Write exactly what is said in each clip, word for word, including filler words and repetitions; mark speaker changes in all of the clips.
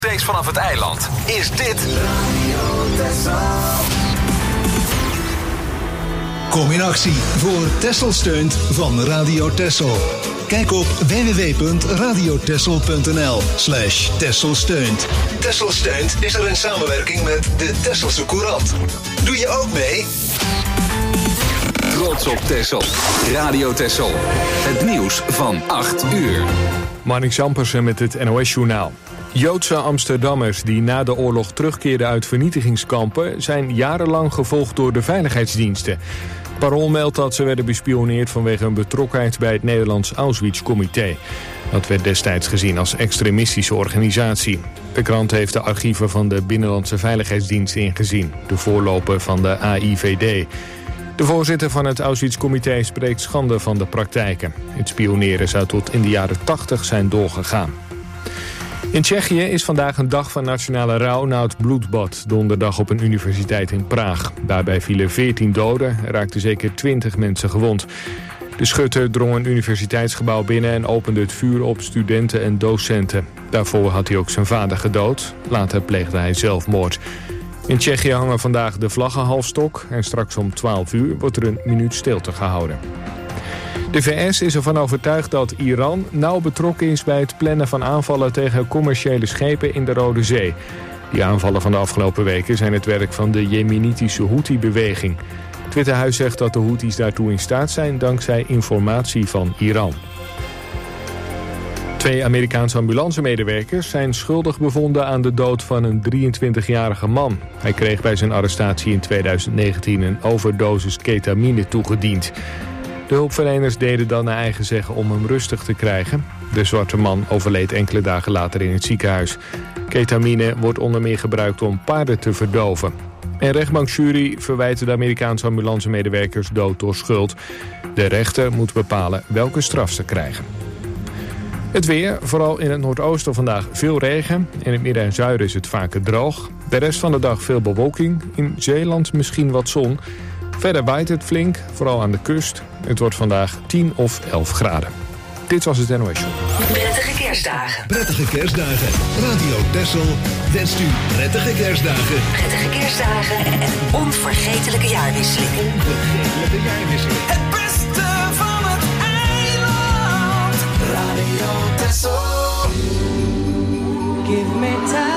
Speaker 1: Rechtstreeks vanaf het eiland is dit Radio Texel.
Speaker 2: Kom in actie voor Texel steunt van Radio Texel. Kijk op w w w punt radiotexel punt n l slash Texel steunt. Texel steunt is er in samenwerking met de Texelse Courant. Doe je ook mee?
Speaker 1: Trots op Texel. Radio Texel. Het nieuws van acht uur.
Speaker 3: Marnix Ampersen met het N O S-journaal. Joodse Amsterdammers die na de oorlog terugkeerden uit vernietigingskampen zijn jarenlang gevolgd door de veiligheidsdiensten. Parool meldt dat ze werden bespioneerd vanwege hun betrokkenheid bij het Nederlands Auschwitz-comité. Dat werd destijds gezien als extremistische organisatie. De krant heeft de archieven van de Binnenlandse Veiligheidsdienst ingezien, de voorloper van de A I V D. De voorzitter van het Auschwitz-comité spreekt schande van de praktijken. Het spioneren zou tot in de jaren tachtig zijn doorgegaan. In Tsjechië is vandaag een dag van nationale rouw na het bloedbad donderdag op een universiteit in Praag. Daarbij vielen veertien doden en raakten zeker twintig mensen gewond. De schutter drong een universiteitsgebouw binnen en opende het vuur op studenten en docenten. Daarvoor had hij ook zijn vader gedood. Later pleegde hij zelfmoord. In Tsjechië hangen vandaag de vlaggenhalfstok en straks om twaalf uur wordt er een minuut stilte gehouden. De V S is ervan overtuigd dat Iran nauw betrokken is bij het plannen van aanvallen tegen commerciële schepen in de Rode Zee. Die aanvallen van de afgelopen weken zijn het werk van de Jemenitische Houthi-beweging. Het Witte Huis zegt dat de Houthis daartoe in staat zijn dankzij informatie van Iran. Twee Amerikaanse ambulancemedewerkers zijn schuldig bevonden aan de dood van een drieëntwintigjarige man. Hij kreeg bij zijn arrestatie in tweeduizend negentien een overdosis ketamine toegediend. De hulpverleners deden dan naar eigen zeggen om hem rustig te krijgen. De zwarte man overleed enkele dagen later in het ziekenhuis. Ketamine wordt onder meer gebruikt om paarden te verdoven. Een rechtbankjury verwijt de Amerikaanse ambulancemedewerkers dood door schuld. De rechter moet bepalen welke straf ze krijgen. Het weer, vooral in het noordoosten vandaag veel regen. In het midden en zuiden is het vaker droog. De rest van de dag veel bewolking. In Zeeland misschien wat zon. Verder waait het flink, vooral aan de kust. Het wordt vandaag tien of elf graden. Dit was het N O S Show.
Speaker 4: Prettige kerstdagen.
Speaker 2: Prettige kerstdagen. Radio Texel wenst u prettige kerstdagen.
Speaker 4: Prettige kerstdagen en een onvergetelijke jaarwisseling.
Speaker 2: Onvergetelijke jaarwisseling.
Speaker 5: Het beste van het eiland. Radio Texel. Give me time.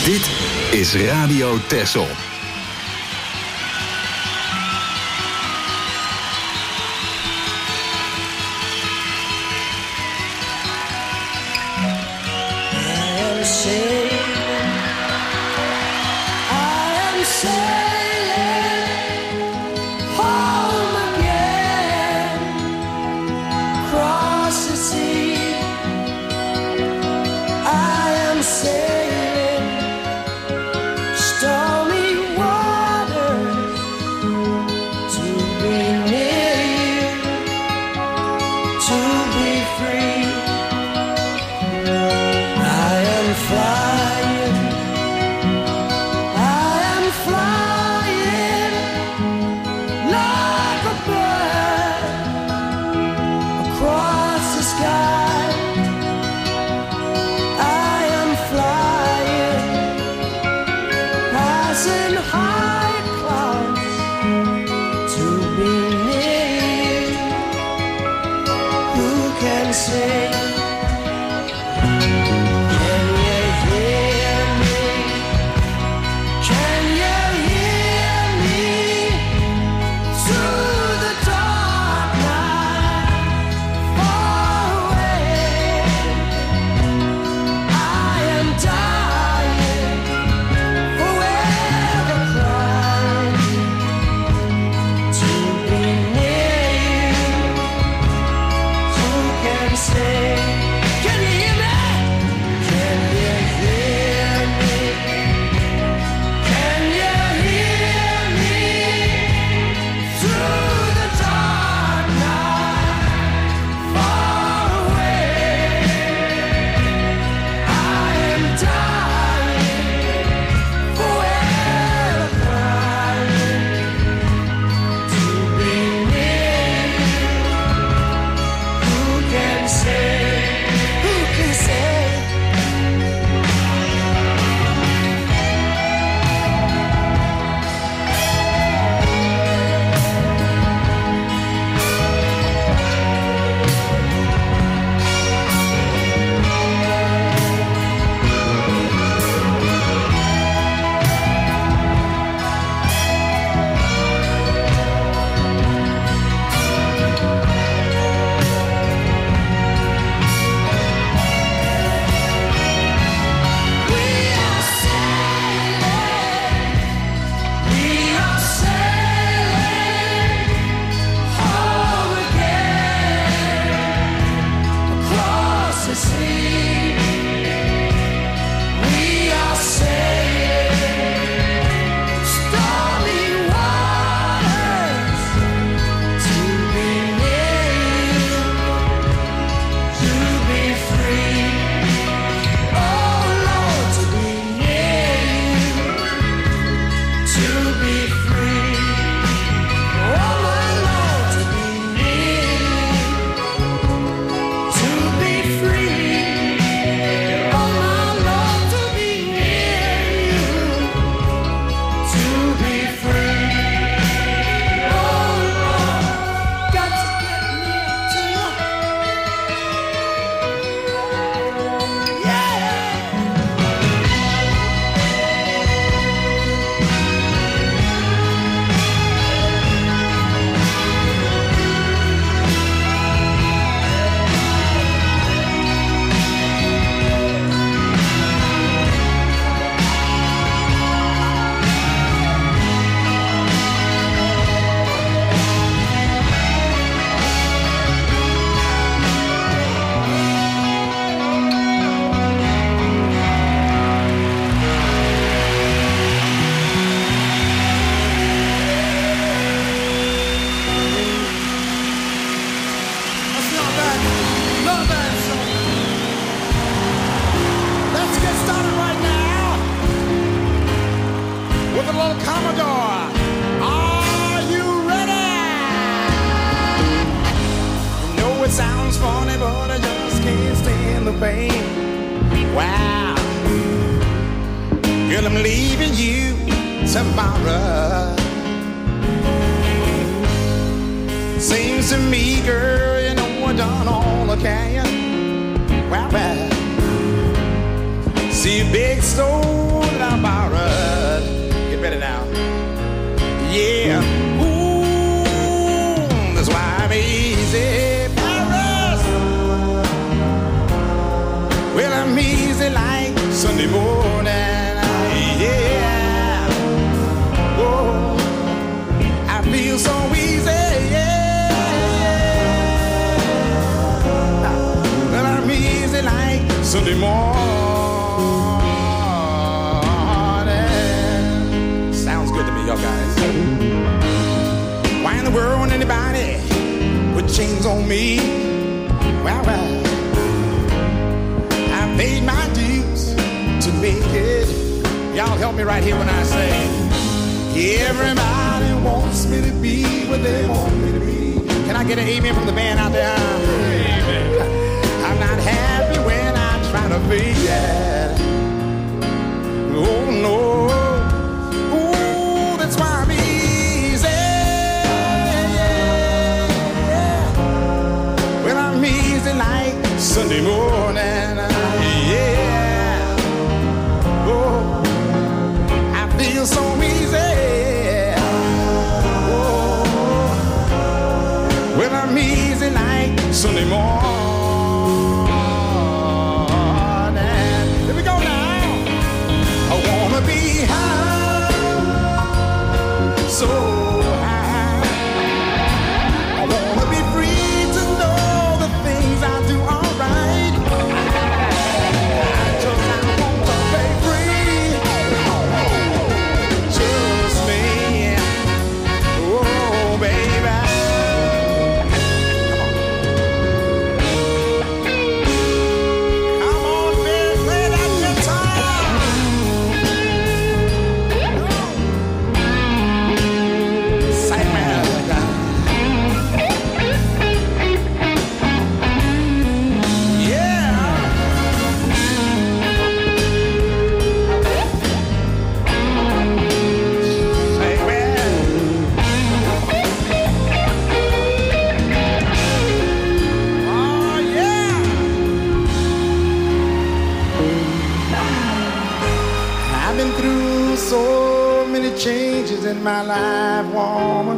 Speaker 1: Dit is Radio Texel.
Speaker 6: Wow, girl, I'm leaving you tomorrow. Seems to me, girl, you know I done all I can. Wow, wow. See a big stone Sunday morning. Sounds good to me, y'all guys. Why in the world would anybody put chains on me? Well, well, I paid my dues to make it. Y'all help me right here when I say, everybody wants me to be what they want me to be. Can I get an amen from the band out there? Amen. I'm not happy when I try to be it. Oh no. Oh, that's why I'm easy. Well, I'm easy like Sunday morning. Yeah. Oh, I feel so easy. Well, I'm easy like Sunday morning. Here we go now. I wanna be high, so high. I wanna be free to know the things I do are right. I just I want to be free. Just me. Oh, baby. Changes in my life, woman.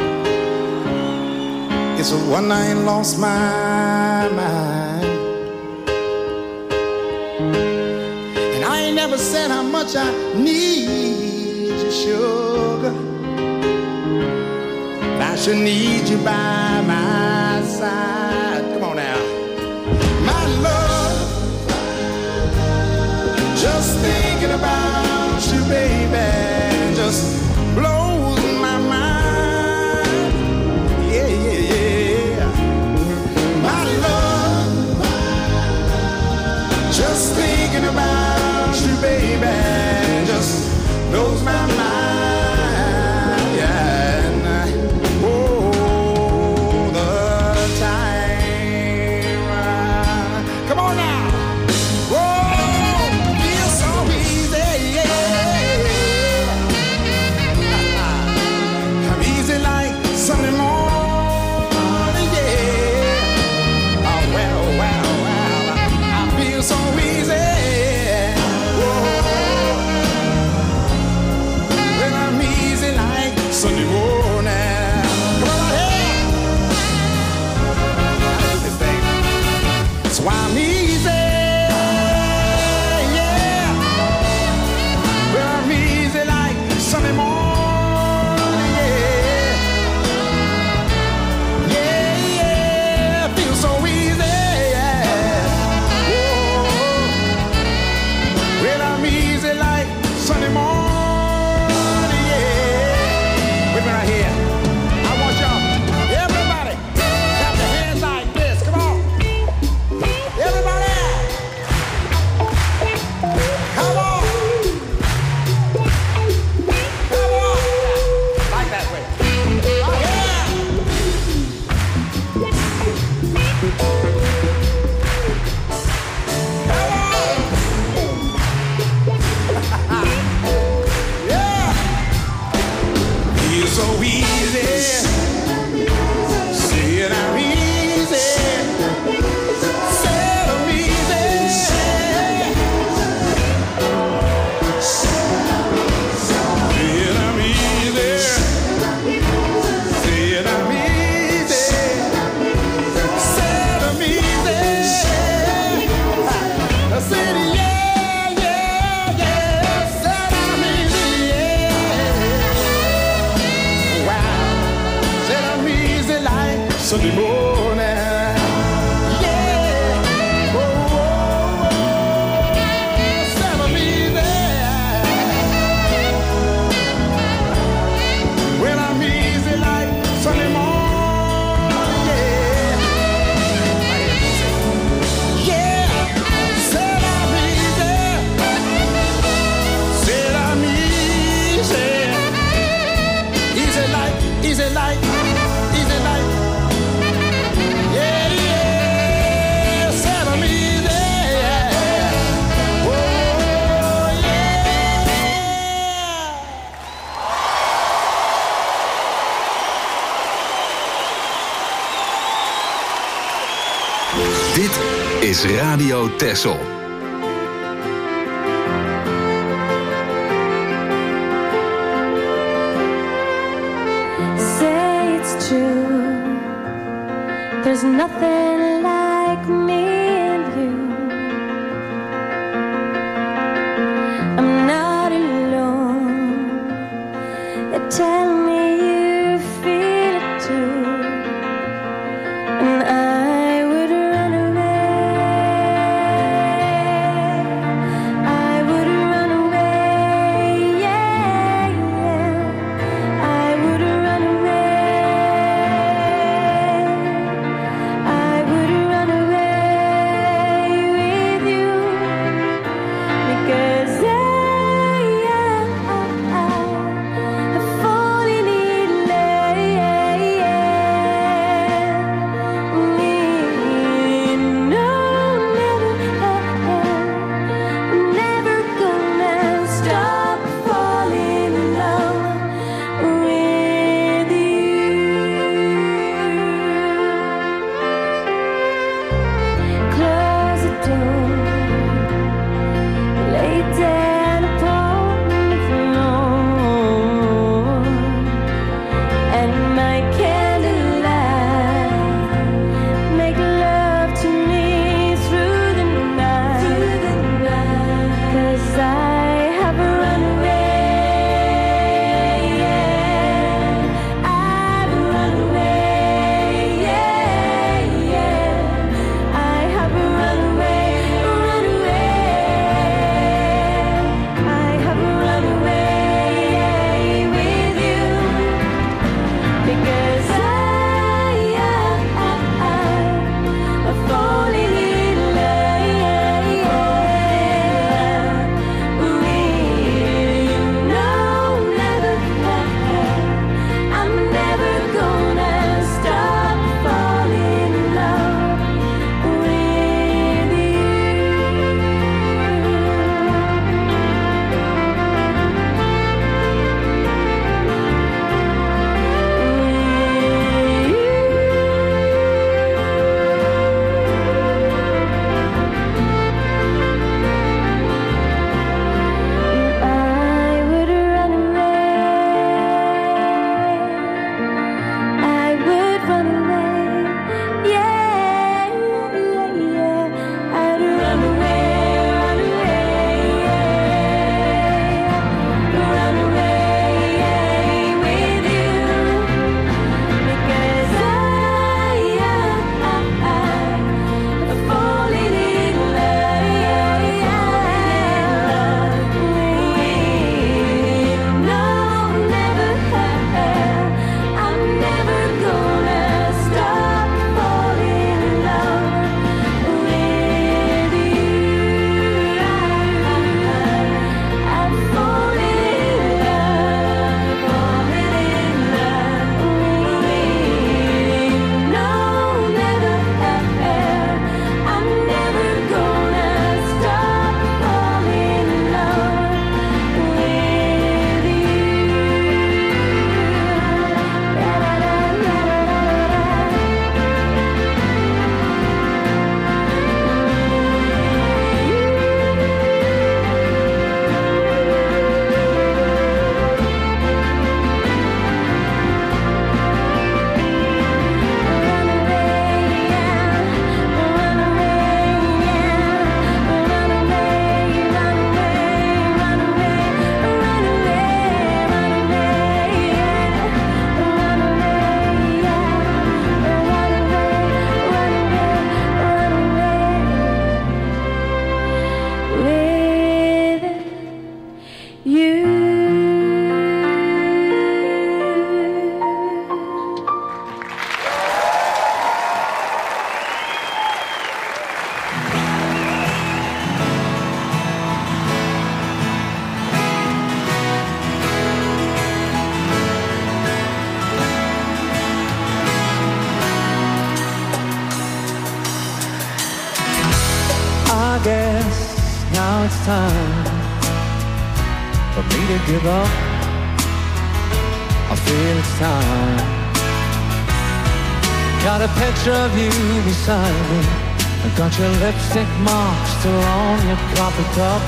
Speaker 6: It's a one I ain't lost my mind. And I ain't never said how much I need you, sugar. But I should need you by my side. Come on now. My love, just thinking about you, baby, just blows my mind. Yeah, yeah, yeah. My love, just thinking about you, baby, just blows my mind. Yeah, and I, oh, the time. Come on now. Sunday morning, yeah. Oh, well, well, well, I feel so easy. Whoa. When I'm easy like Sunday morning. Come on here. I like this thing. So I'm easy, yeah. When I'm easy like Sunday morning. So easy, yeah. Whoa.
Speaker 1: is Radio Texel.
Speaker 7: Say it's true. There's nothing like me and you. I'm not alone. They tell me you feel it too. And I would run away. I would run away. Yeah, yeah. I would run away. I would run away with you. Because I, I, I, I fall in love. No, never, I'm never gonna stop falling in love with you. Close the door, lay down upon the floor, and my candlelight make love to me through the night. Through the night, 'cause I have run away. Yeah. I've run away. Yeah, yeah. I have run away, run away. I have run away with you. Because I, I, I, I'm falling in love with you. No, never, I'm never gonna stop falling in love with you. I would run away. I would run away. Yeah, yeah, yeah. I'd run away, run away, yeah. Run away with you. Because I, I, I'm falling in love with you. No, never, I'm never gonna stop falling in love with you. I'm falling in love, falling in love with you. No, never, I'm never gonna stop falling in love with
Speaker 8: I guess now it's time for me to give up. I feel it's time. Got a picture of you beside me, Got your lipstick mark still on your coffee cup.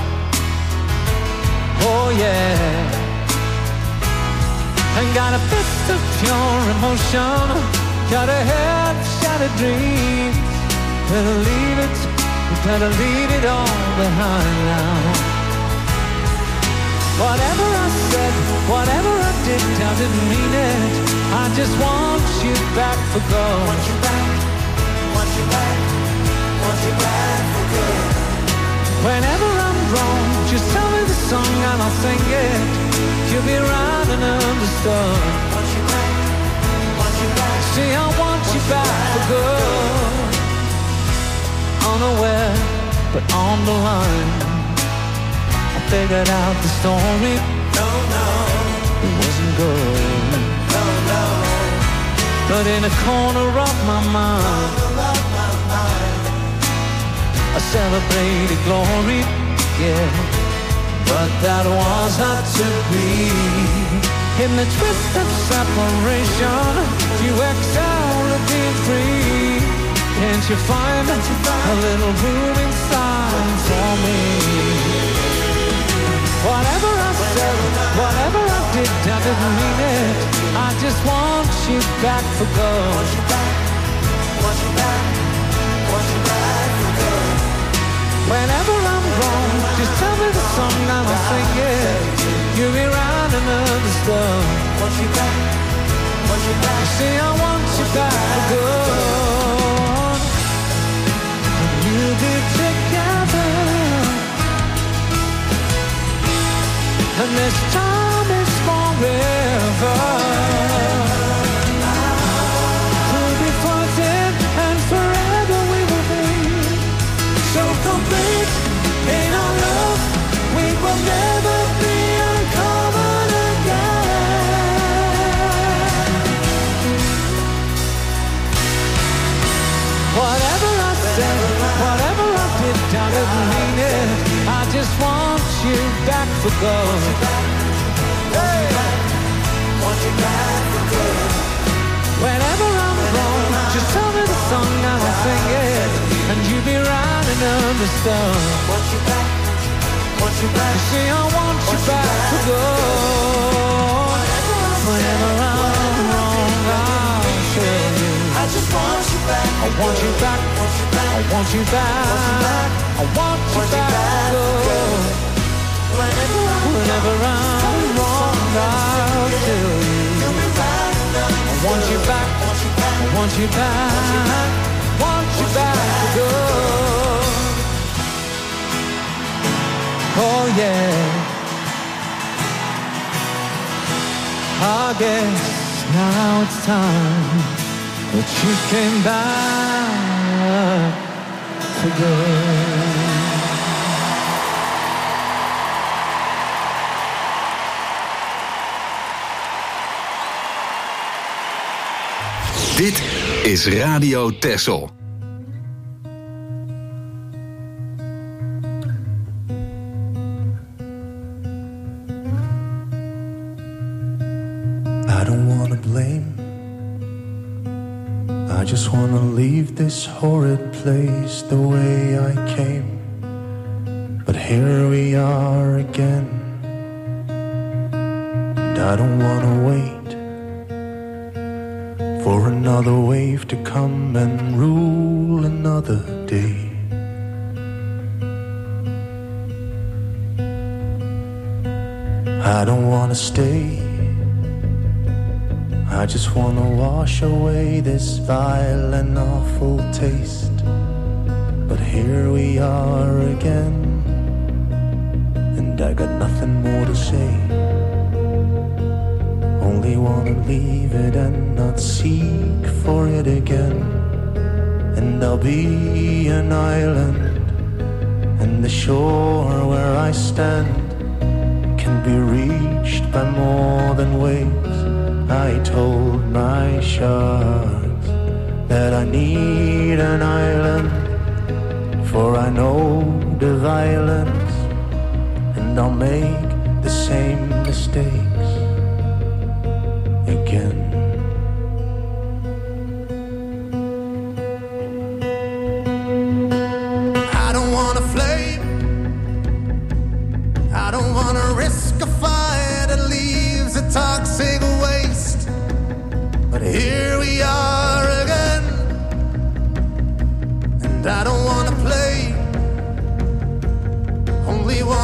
Speaker 8: Oh yeah. And got a fist of pure emotion. Got a head of shattered dreams. Better leave it, you better leave it all behind now. Whatever I said, whatever I did, I didn't mean it. I just want you back for good. Want you back, want you back, want you back for good. Whenever I'm wrong, just tell me the song and I'll sing it. You'll be right and understood. Want you back, want you back. See, I want you back for good. Unaware, but on the line, I figured out the story. No, no, it wasn't good. No, no. But in a corner of my mind, I celebrated glory, yeah. But that was not to be. In the twist of separation, you excel at being free. Can't you find a little room inside for me? Whatever I said, whatever I did, I didn't mean it. I just want you back for good. Want you back, want you back, want you back for good. Whenever I'm wrong, just tell me the song and I'll sing it. You'll be right and understood. Want you back, want you back. You see, I want you back for good. And we'll be together. And this time is forever. We'll be floating and forever we will be. So complete in our love, we will never be uncommon again. Whatever I said, whatever I did, I didn't mean it. I just want you back for good. Hey, want you back for good. Whenever I'm wrong, just tell me the song and I'll sing it. And you be right and understood. Want you back, want you back. You see, I want you back for good. Whenever I'm wrong, I'll tell you. I just want you back. I want you back. I want you back. I want you back for good. Whenever I'm wrong, I'll tell you. I want you back. I want you back. Want you back for good. Oh yeah. I guess now it's time that you came back for good.
Speaker 1: Dit is Radio Texel.
Speaker 9: I don't wanna blame. I just wanna leave this horrid place the way I came. But here we are again, and I don't wanna wait for another wave to come and rule another day. I don't wanna stay. I just wanna wash away this vile and awful taste. But here we are again, and I got nothing more to say. Only wanna leave it and not seek for it again. And I'll be an island, and the shore where I stand can be reached by more than waves. I told my sharks that I need an island, for I know the violence, and I'll make the same mistakes again.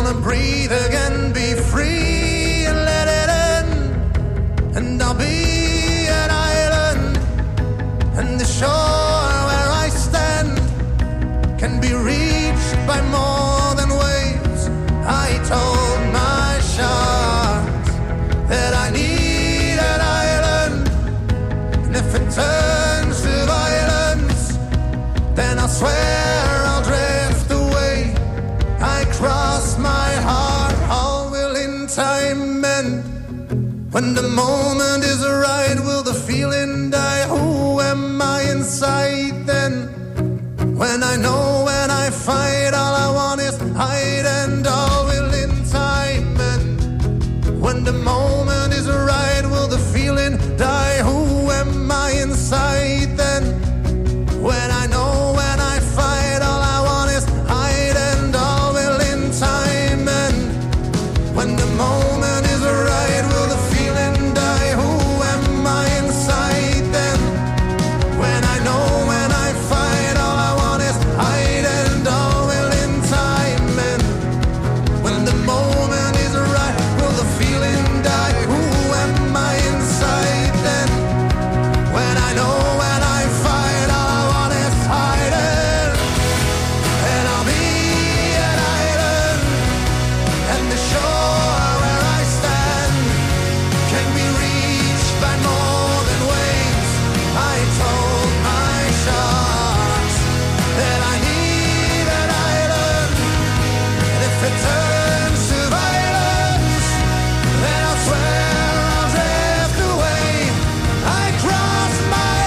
Speaker 9: wanna breathe again, be free and let it in. And I'll be an island, and the shore where I stand can be reached by more than waves. I told my sharks that I need an island, and if it turns to violence, then I swear I'll drift away. I cross my heart, all will in time mend. When the moment is right, will the feeling die? Who am I inside then? When I know when I fight, all I want is hide, and all will in time end. When the moment is right, will the feeling die? Who am I inside then? When I know when I fight, all I want is hide, and all will in time end. When the moment is right, will the feeling die? Who am I inside then? When I know when I fight, all I want is hide, and all will in time end. When the moment is right, will the feeling die? Who am I inside then? When I know when I fight, all I want is hiding, and I'll be an island, and the shore where I stand can be reached by more than waves. I told my sharks that I need an island, and if it turns to violence, then I swear I'll drift away. I cross my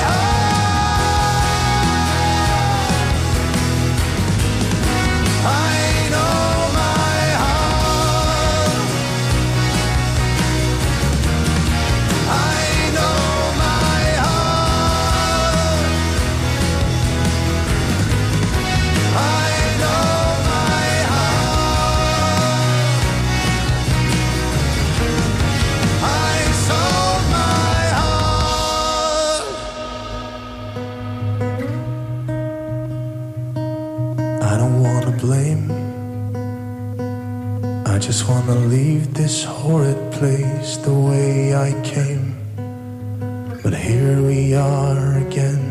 Speaker 9: heart. I know my heart. I know my heart. I know my heart. I sold my heart.
Speaker 10: I don't wanna blame. I just wanna leave this horrid place the way I came. But here we are again.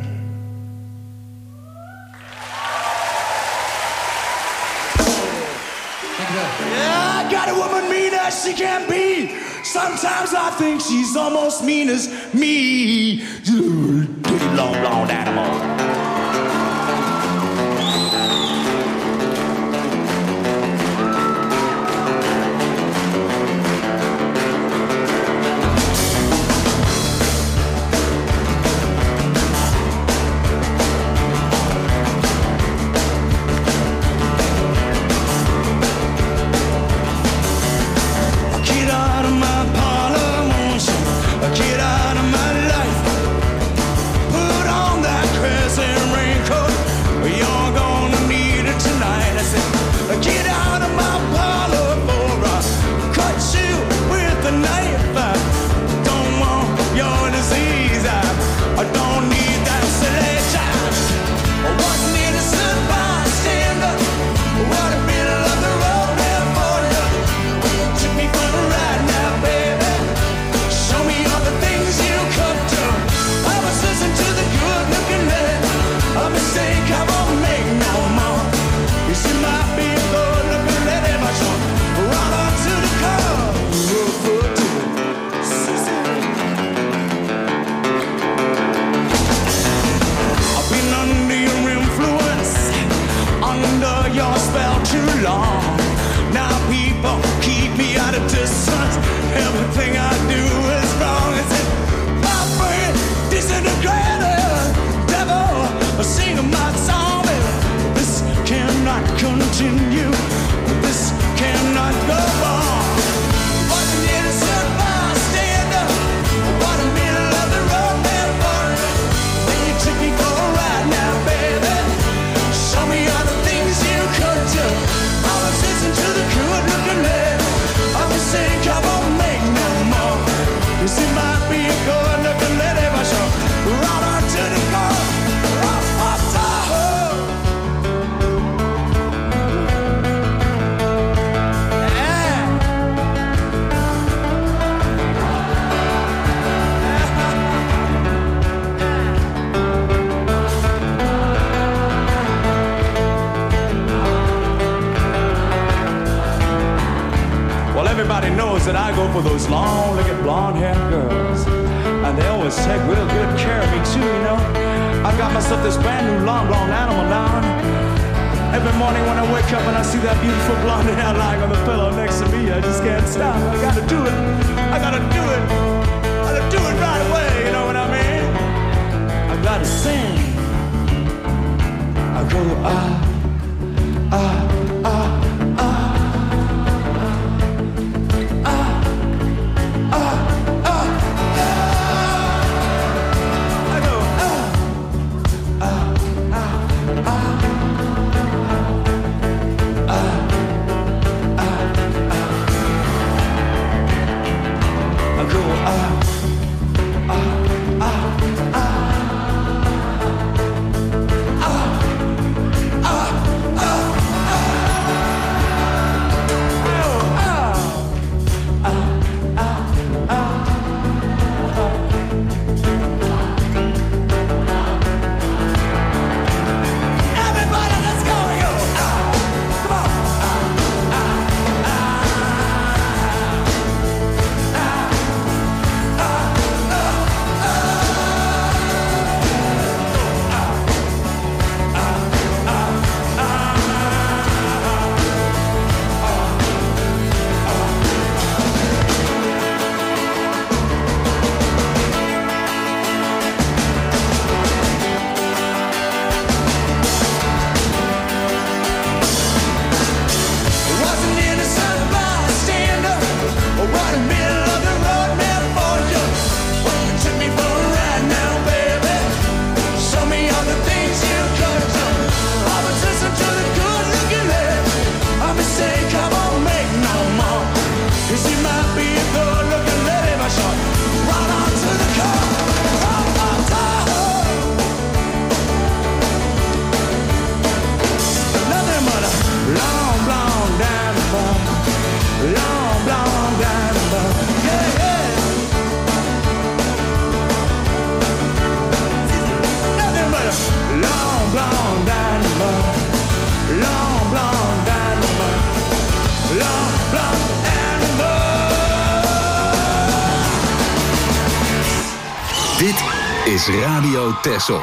Speaker 6: Yeah, I got a woman mean as she can be. Sometimes I think she's almost mean as me. Long, long animal. Get out of my parlor, won't you? Get out of my life. Put on that crescent raincoat. You're gonna need it tonight. I said, get out of my parlor for I cut you with a knife. I don't want your disease. I, I don't need that silly child. I was an innocent bystander. What a bit of the road there for you. Took me for a ride now, baby. Show me all the things you could do. I was listening to the good-looking man. A mistake I won't make no more. You see, might be a good-looking lady, but you're right on to the car. I've been under your influence, under your spell too long. Now people keep me at a distance. Everything I do is wrong. It's my brain disintegrated. Devil, sing my song. This cannot continue. This cannot go on. Was an innocent bystander. What a middle of the road there for you. Then you took me for a ride now, baby. Show me all the things you could do. I was listening to the good-looking lady. I was saying, I won't make no more. You see, might be a good-looking lady, but you're right on to the car. Off, off, Tahoe.
Speaker 8: everybody knows that I go for those long-legged blonde-haired girls. And they always take real good care of me too, you know. I got myself this brand new long blonde animal now. Every morning when I wake up and I see that beautiful blonde hair lying on the pillow next to me, I just can't stop. I gotta do it. I gotta do it. I gotta do it right away, you know what I mean? I gotta sing. I go, ah, ah, ah, ah.
Speaker 1: Is Radio Texel.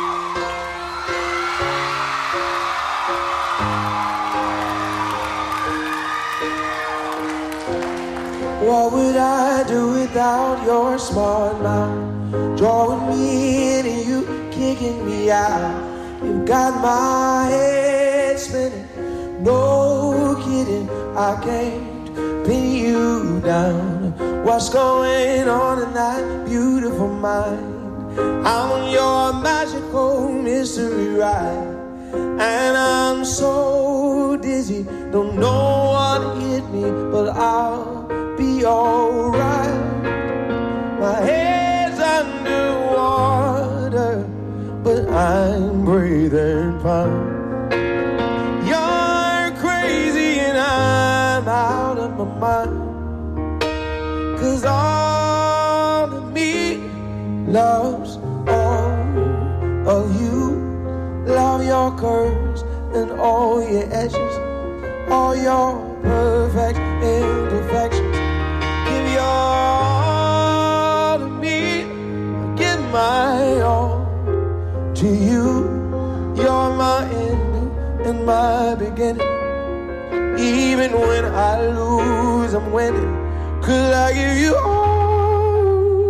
Speaker 11: What would I do without your smart mouth? Drawing me in and you kicking me out. You got my head spinning. No kidding, I can't pin you down. What's going on in that beautiful mind? I'm on your magical mystery ride, and I'm so dizzy, don't know what hit me, but I'll be alright. My head's underwater, but I'm breathing fine. You're crazy and I'm out of my mind, 'cause all of me loves all of you. Love your curves and all your edges, all your perfect imperfections. Give your all to me, give my all to you. You're my end and my beginning. Even when I lose, I'm winning, 'cause I give you all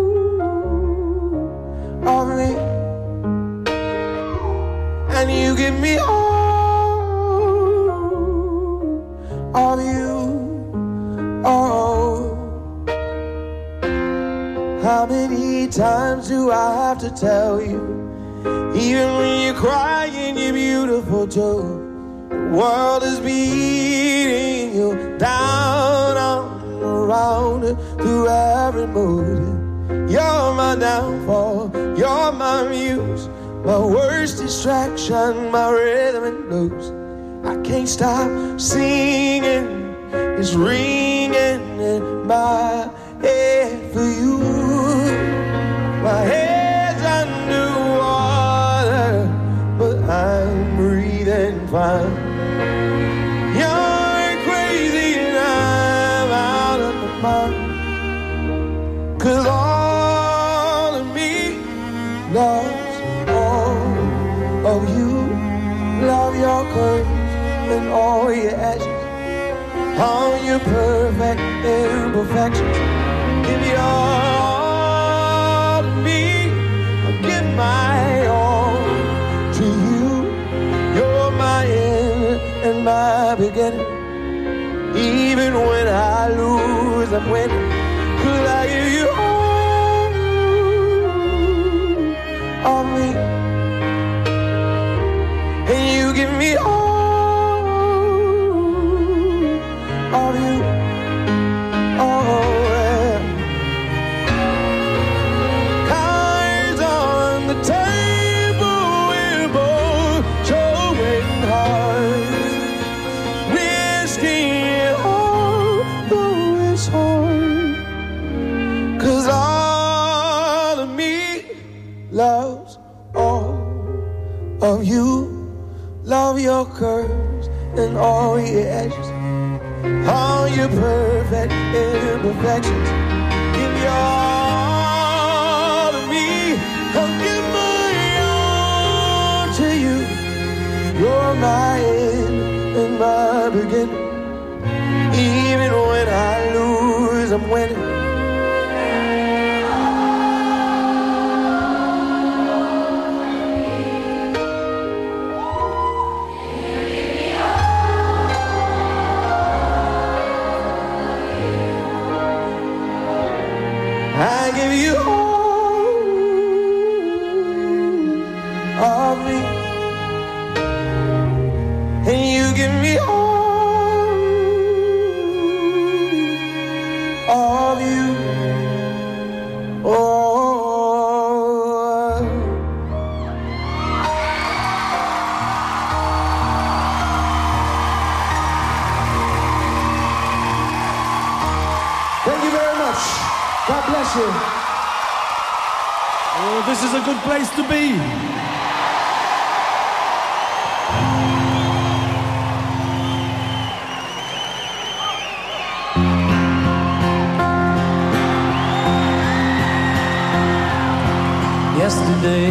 Speaker 11: of me, and you give me all of you. Oh, how many times do I have to tell you? Even when you're crying, you're beautiful too. The world is beating you down, on, around, through every mood. You're my downfall, you're my muse, my worst distraction, my rhythm and blues. I can't stop singing, it's ringing in my head for you. My head's underwater, but I'm breathing fine. You're crazy and I'm out your edges, all your perfect imperfections. Give your all to me, I'll give my all to you. You're my end and my beginning. Even when I lose, I'm winning. 'Cause I give you all of me, and you give me all of you. Oh, yeah. Cards on the table, we're both showing hearts. Whiskey and all, though it's hard. 'Cause all of me loves all of you. Love your curves and all your edges, all your perfect imperfections. Give me all of me, I'll give my all to you. You're my end and my beginning. Even when I lose, I'm winning. I give you all of me, and you give me all of you. Oh. Thank you very much. God bless you.
Speaker 12: Oh, this is a good place to be.
Speaker 8: Yesterday,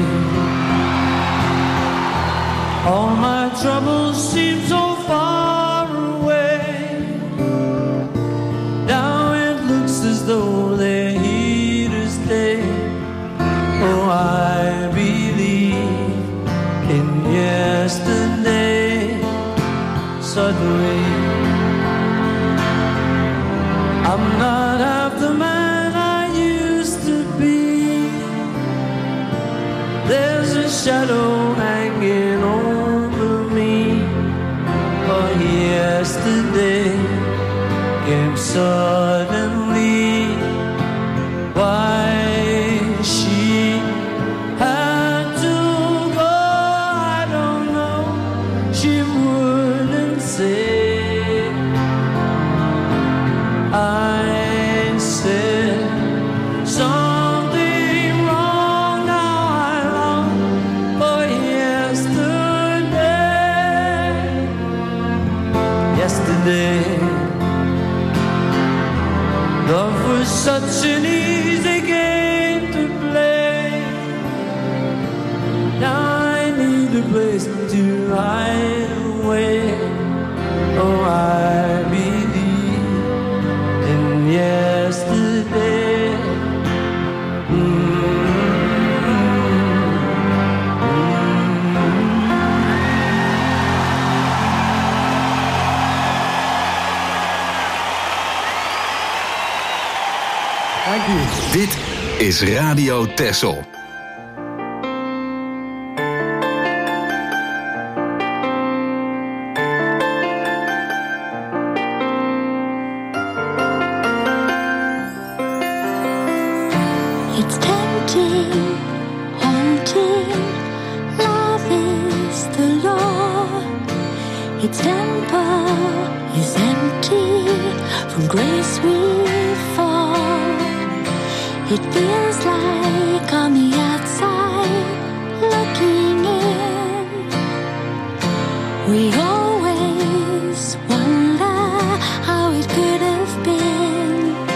Speaker 8: all my troubles seem so far away. Now it looks as though they're here to stay. Oh, I believe in yesterday. Suddenly, I'm not half the man I used to be. There's a shadow hanging over me. Oh, yesterday came suddenly. Why she had to go, I don't know. She wouldn't say. I said something wrong. Now I long for yesterday. Yesterday, love was such an easy game to play. Now I need a place to hide away. Oh, I believe in yesterday. Mm-hmm.
Speaker 12: Thank you.
Speaker 1: Dit is Radio Texel.
Speaker 7: It's tempting, haunting. Love is the law. Its temper is empty. From grace we fall. It feels like on the outside, looking in, we always wonder how it could have been.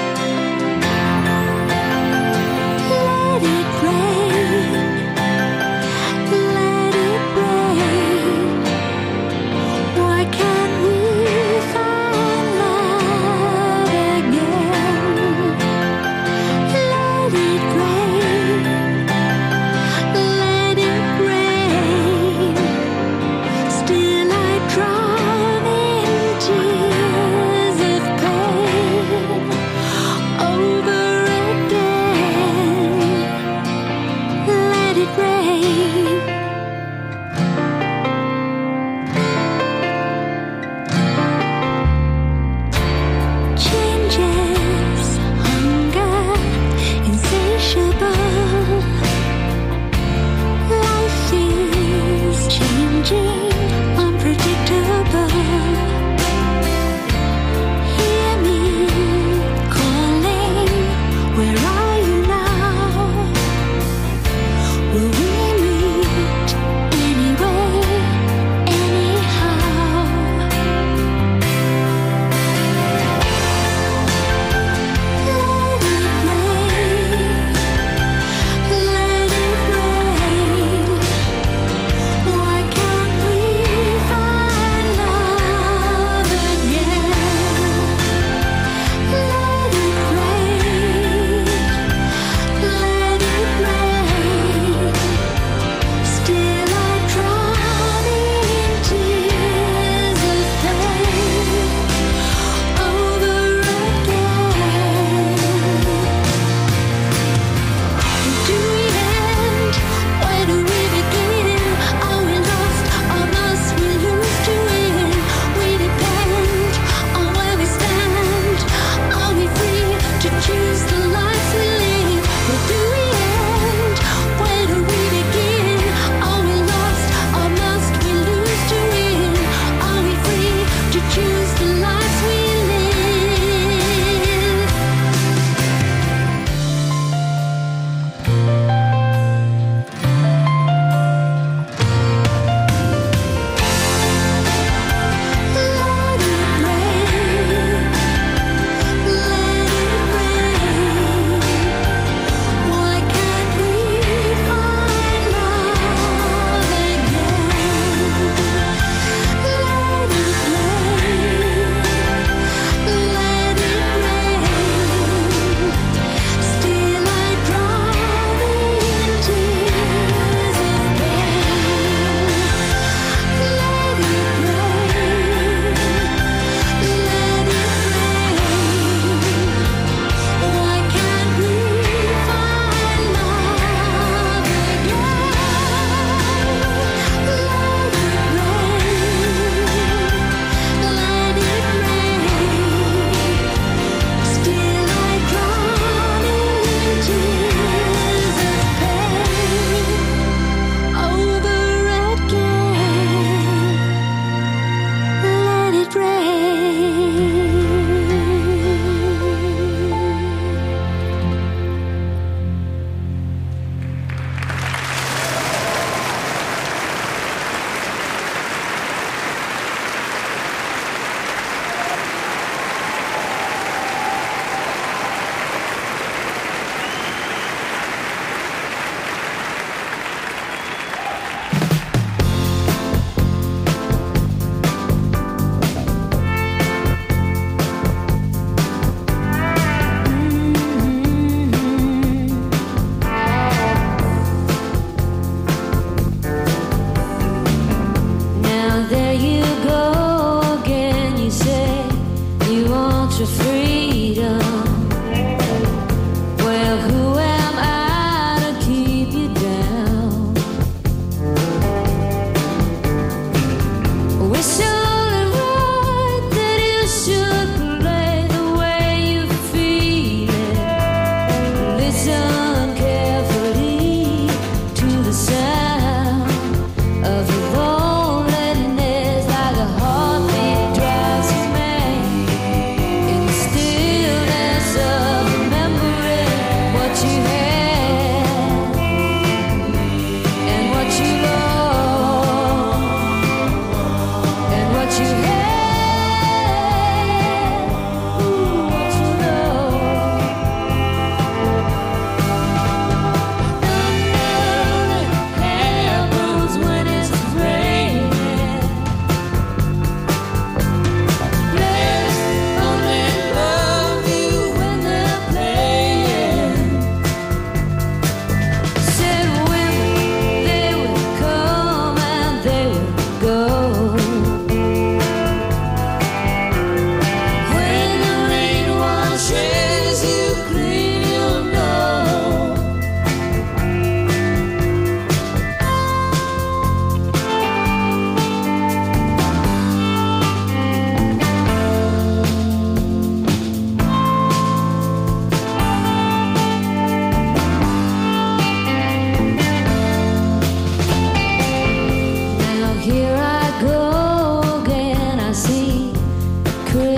Speaker 7: Let it rain, let it rain. Why can't we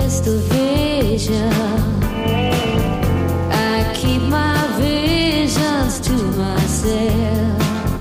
Speaker 13: crystal vision. I keep my visions to myself.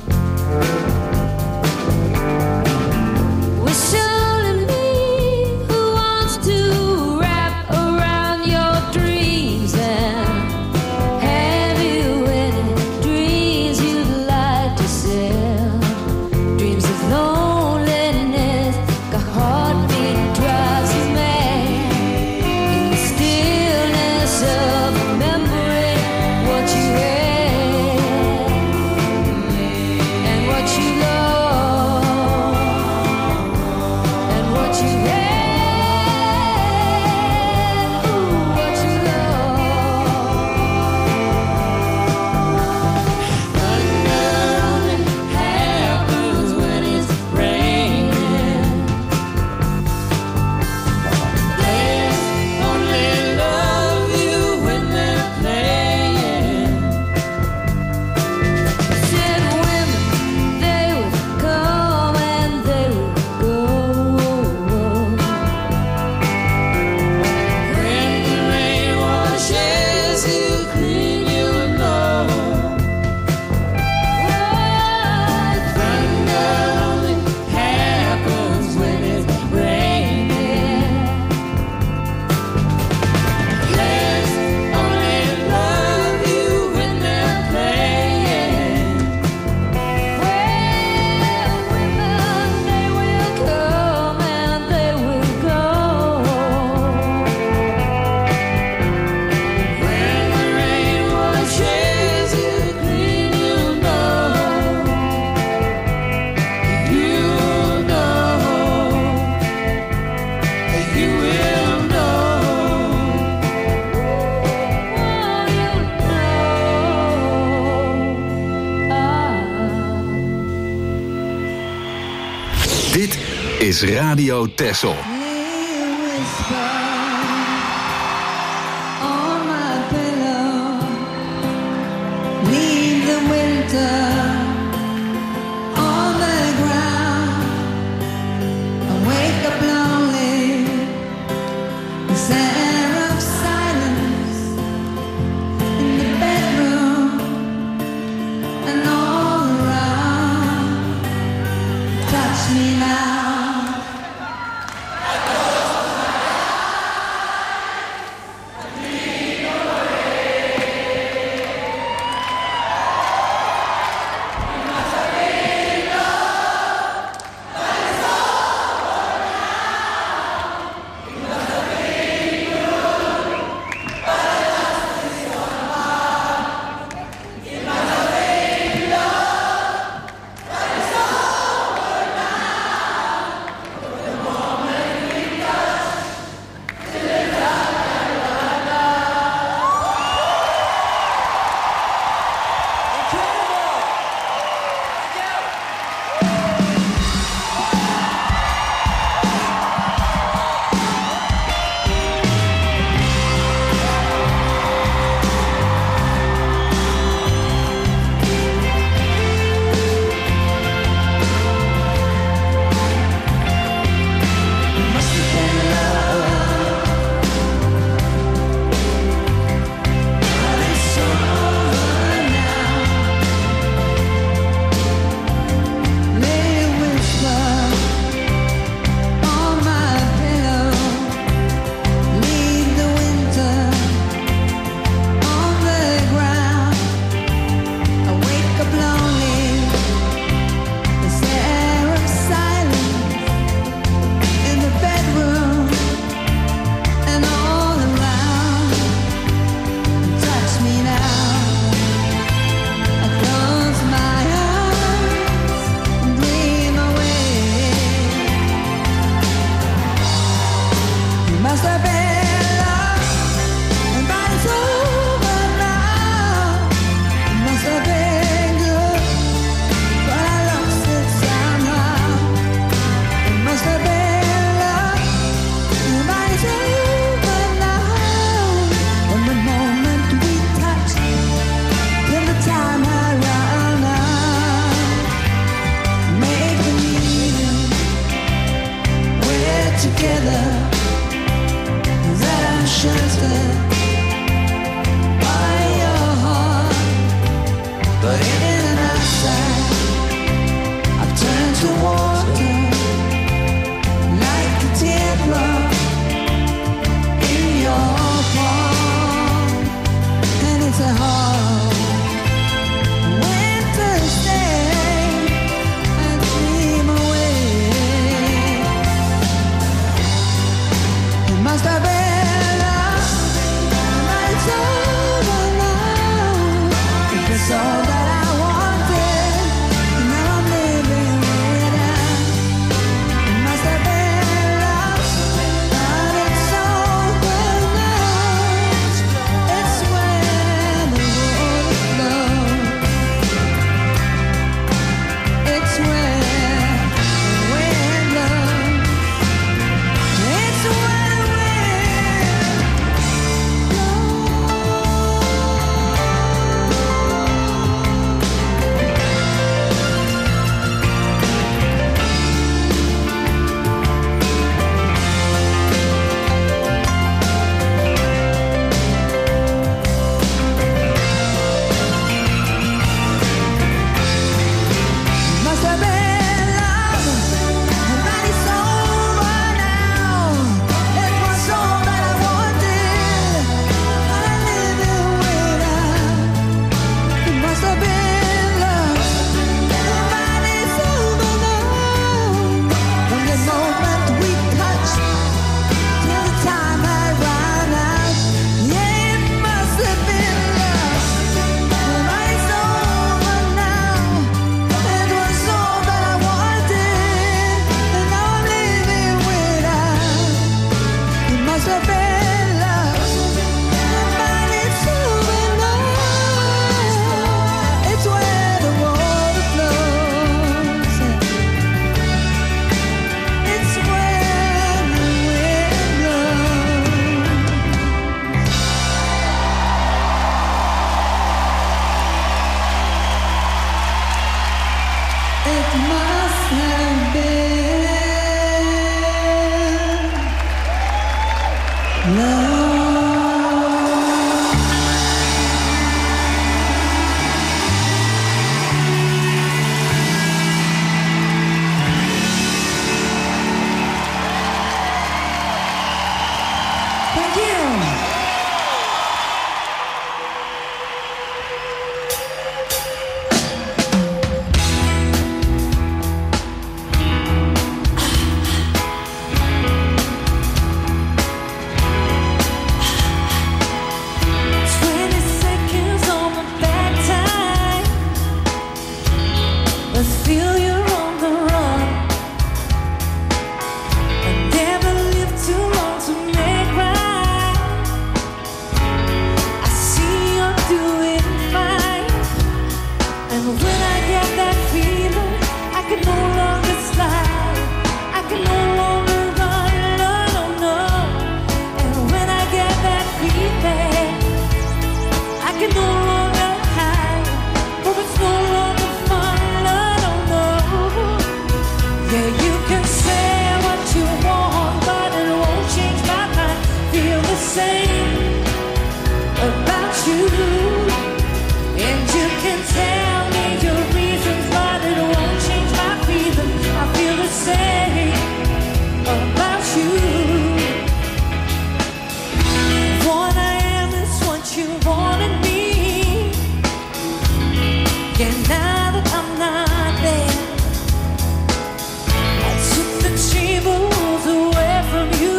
Speaker 13: Wish only me who wants to wrap around your dreams and have you any dreams you'd like to sell. Dreams of loneliness, like a heartbeat drives you mad. In the stillness of remembering what you had and what you loved and what you had, ooh, what you loved. Thunder only happens when it's raining. Players only love you when they're playing. Said women, they would come and they would go. When the rain washes you clean, you'll know. Thunder only happens when it's raining. Players only love you when they're playing. Well, women, they will come and they will go. When the rain washes you clean, you'll know. You'll know. You will know. Oh, you'll know. Ah.
Speaker 1: Dit is Radio Texel.
Speaker 13: On my pillow, leave the winter on the ground. I wake up lonely, the sound of silence in the bedroom and all around. Touch me now. together
Speaker 5: must have been love, but it's over now. If it's all that I wanted, now I'm living without. It must have been love, but it's over now. It's where the water flows. It's where the wind blows. It's where the wind must have been love, but it's over now. It was all that I wanted, but I'm living without. It must have been love, but it's over now. From the moment we touched till the time had run out, yeah, it must have been love, but it's over now. It was all that I wanted, and now I'm living without. It must have been love, but it's over now. It's where the water flows. It's where the wind blows. It must have been love. Thank you. Twenty seconds on the back time. Let's feel you're on the run. I never lived too long to make right. I see you're doing fine, and when I get that feeling, I can no longer slide. I can no longer run, no, no, no. And when I get that feeling, I can no longer hide. Oh, it's no longer fun, no, no, no. Yeah, you can say what you want, but it won't change my mind. Feel the same about you, and you can tell me your reasons, but it won't change my feeling. I feel the same about you. What I am is what you wanted me. Yeah, now that I'm not there, I took the tables away from you.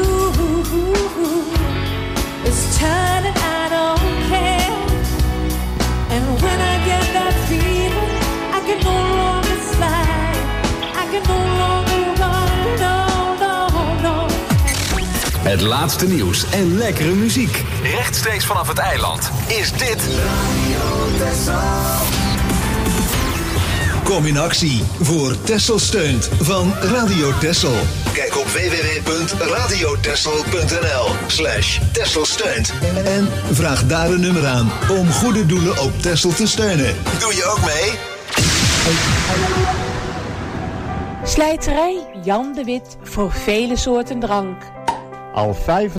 Speaker 5: It's time that I don't care. And when I get that feeling, I can no longer slide. I can no longer run, no, no, no.
Speaker 1: Het laatste nieuws en lekkere muziek. Rechtstreeks vanaf het eiland is dit
Speaker 2: Kom in actie voor Texel steunt van Radio Texel. Kijk op w w w punt radiotexel punt n l slash Texel steunt en vraag daar een nummer aan om goede doelen op Texel te steunen. Doe je ook mee?
Speaker 14: Slijterij Jan de Wit voor vele soorten drank.
Speaker 15: Al vijf